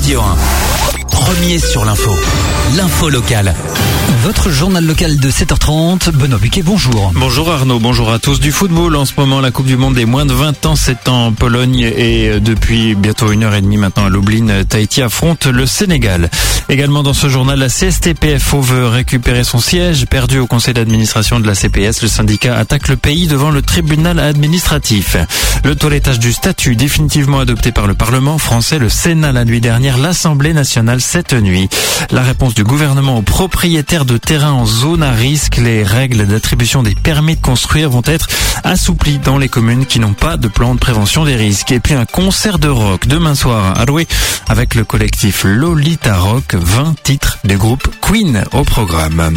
Radio 1. Premier sur l'info locale. Votre journal local de 7h30, Benoît Buquet, bonjour. Bonjour Arnaud, bonjour à tous. Du football, en ce moment, la Coupe du Monde des moins de 20 ans, c'est en Pologne et depuis bientôt 1h30 maintenant à Lublin, Tahiti affronte le Sénégal. Également dans ce journal, la CSTPFO veut récupérer son siège. Perdu au conseil d'administration de la CPS, le syndicat attaque le pays devant le tribunal administratif. Le toilettage du statut définitivement adopté par le Parlement français, le Sénat la nuit dernière, l'Assemblée nationale cette nuit. La réponse du gouvernement aux propriétaires de terrain en zone à risque, les règles d'attribution des permis de construire vont être assouplies dans les communes qui n'ont pas de plan de prévention des risques. Et puis un concert de rock demain soir à Roué avec le collectif Lolita Rock, 20 titres du groupe Queen au programme.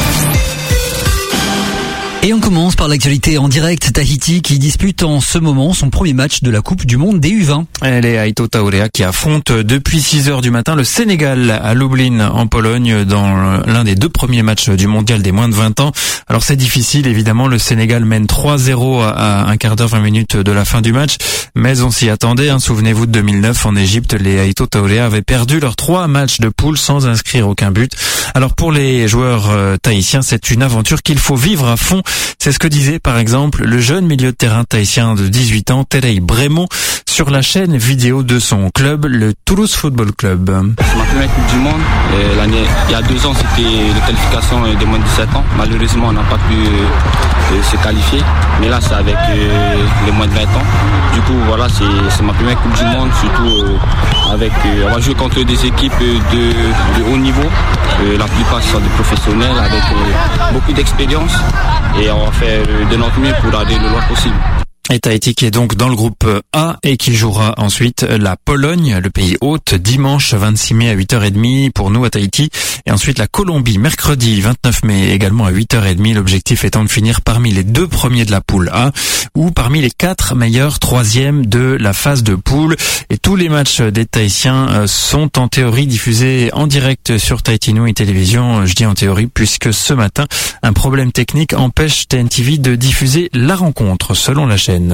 Et on commence par l'actualité en direct. Tahiti qui dispute en ce moment son premier match de la Coupe du Monde des U20. Les Aito Taorea qui affrontent depuis 6h du matin le Sénégal à Lublin en Pologne dans l'un des deux premiers matchs du mondial des moins de 20 ans. Alors c'est difficile évidemment, le Sénégal mène 3-0 à un quart d'heure, 20 minutes de la fin du match. Mais on s'y attendait, Souvenez-vous de 2009 en Égypte, les Aito Taorea avaient perdu leurs 3 matchs de poule sans inscrire aucun but. Alors pour les joueurs tahitiens, c'est une aventure qu'il faut vivre à fond. C'est ce que disait par exemple le jeune milieu de terrain tahitien de 18 ans, Terei Bremon, sur la chaîne vidéo de son club, le Toulouse Football Club. C'est ma première Coupe du Monde. Il y a 2 ans, c'était la qualification des moins de 17 ans. Malheureusement, on n'a pas pu se qualifier. Mais là, c'est avec les moins de 20 ans. Du coup, voilà, c'est ma première Coupe du Monde, surtout on va jouer contre des équipes de haut niveau. La plupart sont des professionnels avec beaucoup d'expérience. Et on va faire de notre mieux pour aller le loin possible. Et Tahiti qui est donc dans le groupe A et qui jouera ensuite la Pologne, le pays hôte, dimanche 26 mai à 8h30 pour nous à Tahiti. Et ensuite la Colombie, mercredi 29 mai également à 8h30. L'objectif étant de finir parmi les 2 premiers de la poule A ou parmi les 4 meilleurs 3e de la phase de poule. Et tous les matchs des Tahitiens sont en théorie diffusés en direct sur Tahiti Nui Télévision. Je dis en théorie puisque ce matin, un problème technique empêche TNTV de diffuser la rencontre selon la chaîne.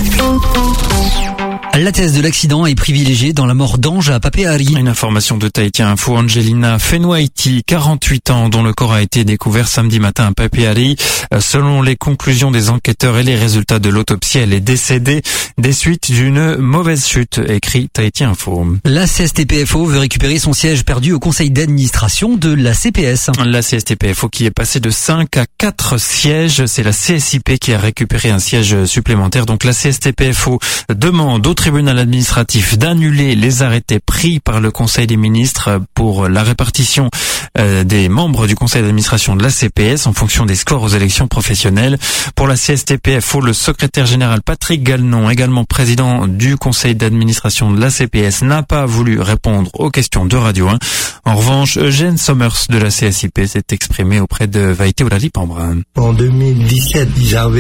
La thèse de l'accident est privilégiée dans la mort d'Ange à Papeari. Une information de Tahitien Info, Angelina Fenouaiti, 48 ans, dont le corps a été découvert samedi matin à Papeari. Selon les conclusions des enquêteurs et les résultats de l'autopsie, elle est décédée des suites d'une mauvaise chute, écrit Tahitien Info. La CSTPFO veut récupérer son siège perdu au conseil d'administration de la CPS. La CSTPFO qui est passée de 5 à 4 sièges, c'est la CSIP qui a récupéré un siège supplémentaire. Donc la CSTPFO demande au tribunal administratif d'annuler les arrêtés pris par le Conseil des ministres pour la répartition des membres du conseil d'administration de la CPS en fonction des scores aux élections professionnelles. Pour la CSTPFO, le secrétaire général Patrick Galenon, également président du conseil d'administration de la CPS, n'a pas voulu répondre aux questions de Radio 1. En revanche, Eugène Sommers de la CSIP s'est exprimé auprès de Vaïté Oulali-Pambrin. En 2017, ils avaient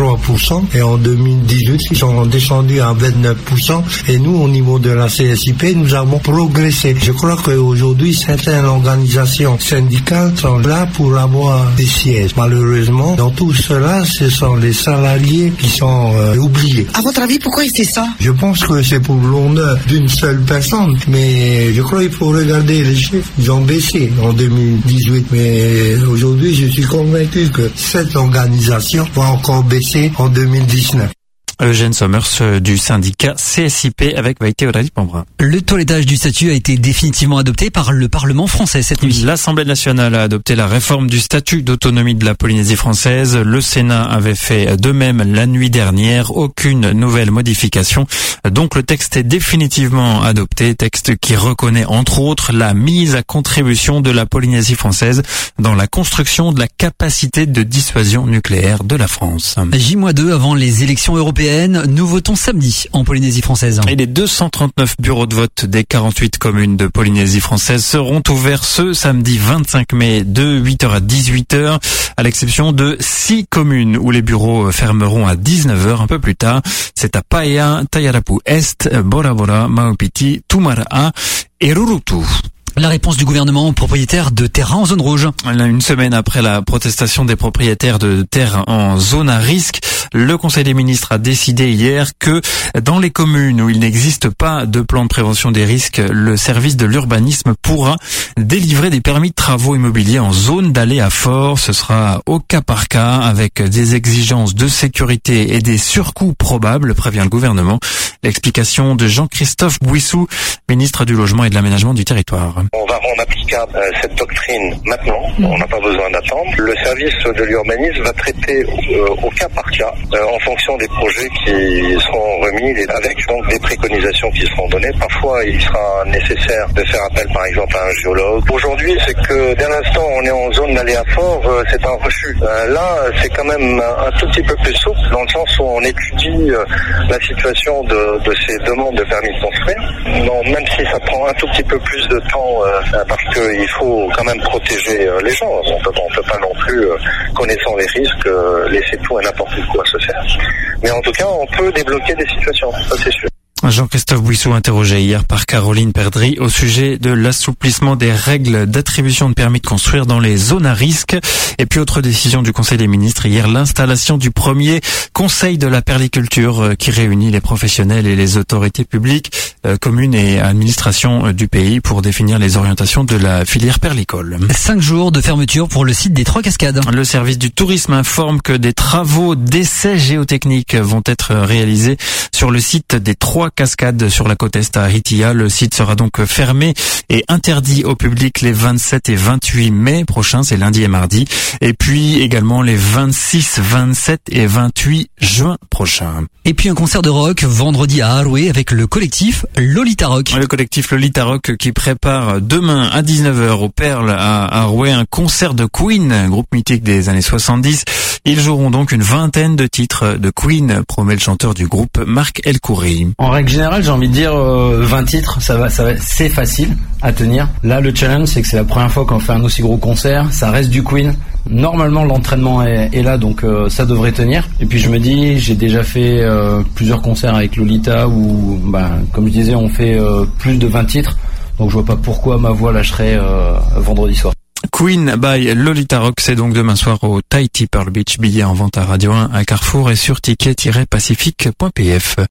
33% et en 2018, ils sont descendus à 29%. Et nous, au niveau de la CSIP, nous avons progressé. Je crois qu'aujourd'hui, certaines organisations syndicales sont là pour avoir des sièges. Malheureusement, dans tout cela, ce sont les salariés qui sont oubliés. À votre avis, pourquoi il fait ça? Je pense que c'est pour l'honneur d'une seule personne. Mais je crois qu'il faut regarder les chiffres. Ils ont baissé en 2018. Mais aujourd'hui, je suis convaincu que cette organisation va encore baisser en 2019. Eugène Sommers du syndicat CSIP avec Vaïté Oulali-Pambrin. Le toilettage du statut a été définitivement adopté par le Parlement français cette nuit. L'Assemblée nationale a adopté la réforme du statut d'autonomie de la Polynésie française. Le Sénat avait fait de même la nuit dernière. Aucune nouvelle modification. Donc le texte est définitivement adopté. Texte qui reconnaît entre autres la mise à contribution de la Polynésie française dans la construction de la capacité de dissuasion nucléaire de la France. J-2 avant les élections européennes. Nous votons samedi en Polynésie française. Et les 239 bureaux de vote des 48 communes de Polynésie française seront ouverts ce samedi 25 mai de 8h à 18h, à l'exception de 6 communes où les bureaux fermeront à 19h un peu plus tard. C'est à Paia, Tayarapu Est, Bora Bora, Maupiti, Tumara'a et Rurutu. La réponse du gouvernement aux propriétaires de terrains en zone rouge. Une semaine après la protestation des propriétaires de terres en zone à risque, le Conseil des ministres a décidé hier que dans les communes où il n'existe pas de plan de prévention des risques, le service de l'urbanisme pourra délivrer des permis de travaux immobiliers en zone d'aléa fort. Ce sera au cas par cas avec des exigences de sécurité et des surcoûts probables, prévient le gouvernement. L'explication de Jean-Christophe Bouissou, ministre du Logement et de l'Aménagement du Territoire. On va rendre applicable cette doctrine maintenant, on n'a pas besoin d'attendre. Le service de l'urbanisme va traiter au cas par cas en fonction des projets qui seront remis avec donc des préconisations qui seront données. Parfois, il sera nécessaire de faire appel par exemple à un géologue. Aujourd'hui, c'est que dès l'instant on est en zone d'aléa fort, c'est un refus. Là, c'est quand même un tout petit peu plus souple dans le sens où on étudie la situation de ces demandes de permis de construire. Non, même si ça prend un tout petit peu plus de temps parce qu'il faut quand même protéger les gens. On peut pas non plus, connaissant les risques, laisser tout et n'importe quoi se faire. Mais en tout cas, on peut débloquer des situations, ça c'est sûr. Jean-Christophe Bouissou interrogé hier par Caroline Perdry au sujet de l'assouplissement des règles d'attribution de permis de construire dans les zones à risque. Et puis autre décision du Conseil des ministres hier, l'installation du premier Conseil de la perliculture qui réunit les professionnels et les autorités publiques, communes et administrations du pays pour définir les orientations de la filière perlicole. 5 jours de fermeture pour le site des Trois Cascades. Le service du tourisme informe que des travaux d'essais géotechniques vont être réalisés sur le site des Trois Cascades sur la côte est à Hitia. Le site sera donc fermé et interdit au public les 27 et 28 mai prochains, c'est lundi et mardi. Et puis également les 26, 27 et 28 juin prochains. Et puis un concert de rock vendredi à Arouet avec le collectif Lolita Rock. Le collectif Lolita Rock qui prépare demain à 19h au Perles à Arouet un concert de Queen, groupe mythique des années 70. Ils joueront donc une vingtaine de titres de Queen, promet le chanteur du groupe Marc Elkouri. En règle générale, j'ai envie de dire 20 titres, ça va, c'est facile à tenir. Là, le challenge, c'est que c'est la première fois qu'on fait un aussi gros concert. Ça reste du Queen. Normalement, l'entraînement est là, donc ça devrait tenir. Et puis je me dis, j'ai déjà fait plusieurs concerts avec Lolita où, comme je disais, on fait plus de 20 titres. Donc je vois pas pourquoi ma voix lâcherait vendredi soir. Queen by Lolita Rock, c'est donc demain soir au Tahiti Pearl Beach. Billets en vente à Radio 1, à Carrefour et sur ticket-pacifique.pf.